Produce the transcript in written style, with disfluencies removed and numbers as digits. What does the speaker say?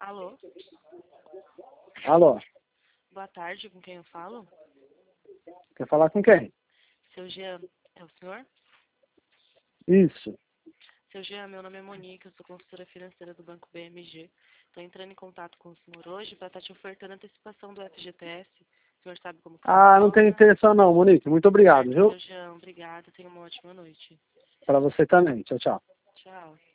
Alô? Alô, Boa tarde, com quem eu falo? quer falar com quem? Seu Jean, é o senhor? Isso. Seu Jean, meu nome é Monique, eu sou consultora financeira do Banco BMG. Estou entrando em contato com o senhor hoje para estar te ofertando antecipação do FGTS. O senhor sabe como que Ah, não funciona? tem intenção não, Monique. Muito obrigado, Certo, viu? seu Jean, obrigada, tenha uma ótima noite. Para você também. Tchau, tchau. Tchau.